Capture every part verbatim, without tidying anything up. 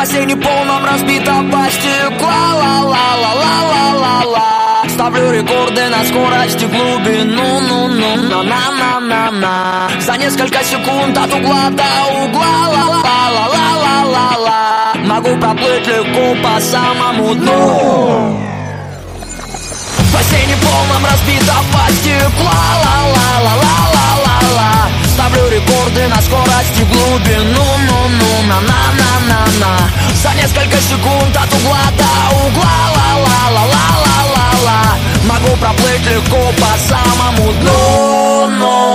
бассейне полном разбитого стекла. Ла-ла-ла-ла-ла-ла-ла-ла. Ставлю рекорды на скорости глубину. Ну-ну-на-на-на-на. За несколько секунд от угла до угла. Ла-ла-ла-ла-ла-ла-ла. Могу проплыть легко по самому дну. В бассейне полном разбитого стекла. Ла-ла-ла-ла-ла-ла-ла. Ставлю рекорды на скорости глубину. Ну-ну-на-на-на-на-на. За несколько секунд от угла до угла. Ла-ла-ла-ла-ла-ла-ла. Могу проплыть легко по самому дну.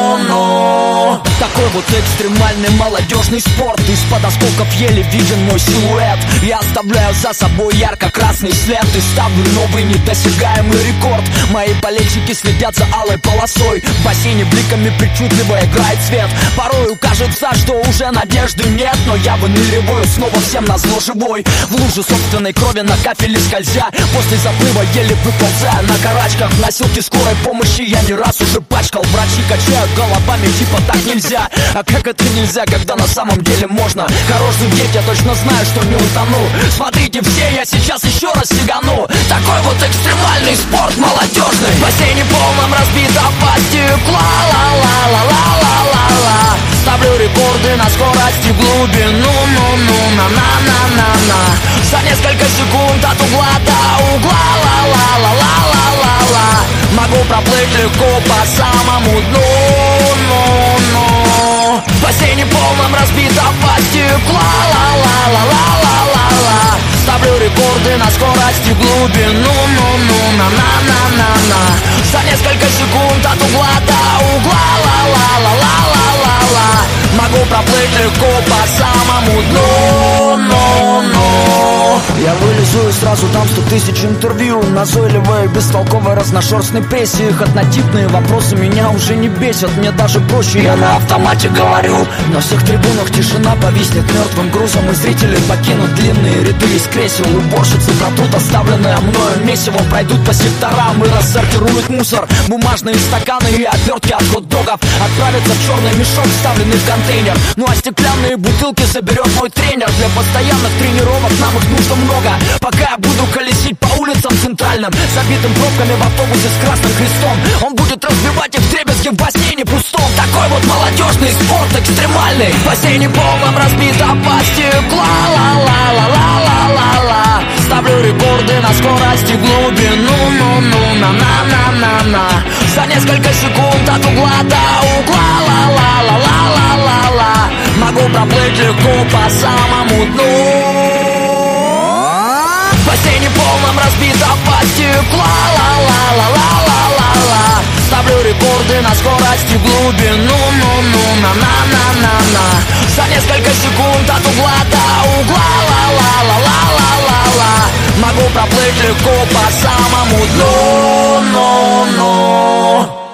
Ну-ну. Такой вот экстремальный молодежный спорт. Из-под осколков еле виден мой силуэт. Я оставляю за собой ярко-красный след и ставлю новый недосягаемый рекорд. Мои болельщики следят за алой полосой. В бассейне бликами причудливо играет свет. Порою кажется, что уже надежды нет, но я выныриваю снова всем назло живой. В луже собственной крови на кафеле скользя. После заплыва еле выползая на карачках. В носилке скорой помощи я не раз уже пачкал. Врачи качают головами, типа так нельзя. А как это нельзя, когда на самом деле можно? Хорош зудеть, я точно знаю, что не утону. Смотрите все, я сейчас еще раз сигану. Такой вот экстремальный спорт молодежный. В бассейне полном разбитого стекла. Ла-ла-ла-ла-ла-ла-ла. Ставлю рекорды на скорости глубину. Ну-ну-на-на-на-на-на. За несколько секунд от угла до угла. Ла-ла-ла-ла-ла-ла-ла. Могу проплыть легко по самому дну. Ну-ну. В бассейне полном разбитого стекла. Ла-ла-ла-ла-ла-ла-ла. Ставлю рекорды на скорости глубину. Ну-ну-на-на-на-на-на. За несколько секунд от угла до угла. Ла-ла-ла-ла-ла-ла-ла. Могу проплыть легко по самому дну. Ну-ну. Я вылезу и сразу дам сто тысяч интервью. Назойливой, бестолковой, разношерстной прессе. Их однотипные вопросы меня уже не бесят. Мне даже проще, я на автомате говорю. На всех трибунах тишина повиснет мертвым грузом. И зрители покинут длинные ряды из кресел. Уборщицы протрут оставленное мною месиво. Пройдут по секторам и рассортируют мусор. Бумажные стаканы и отвертки от хот-догов отправятся в черный мешок, вставленный в контейнер. Ну а стеклянные бутылки заберет мой тренер. Для постоянных тренировок нам их нужно много. Пока я буду колесить по улицам центральным, забитым пробками в автобусе с красным крестом, он будет разбивать их вдребезги в бассейне пустом. Такой вот молодежный спорт экстремальный. В бассейне полном разбитого стекла. Ла-ла-ла-ла-ла-ла-ла. Ставлю рекорды на скорости глубину. Ну-ну-на-на-на-на-на. За несколько секунд от угла до угла. Ла-ла-ла-ла-ла-ла-ла. Могу проплыть легко по самому дну. В бассейне полном разбитого стекла. Ла-ла-ла-ла-ла-ла-ла. Ставлю рекорды на скорости глубину. Ну-ну-на-на-на-на-на. За несколько секунд от угла до угла. Ла-ла-ла-ла-ла-ла-ла. Могу проплыть легко по самому дну. Ну-ну.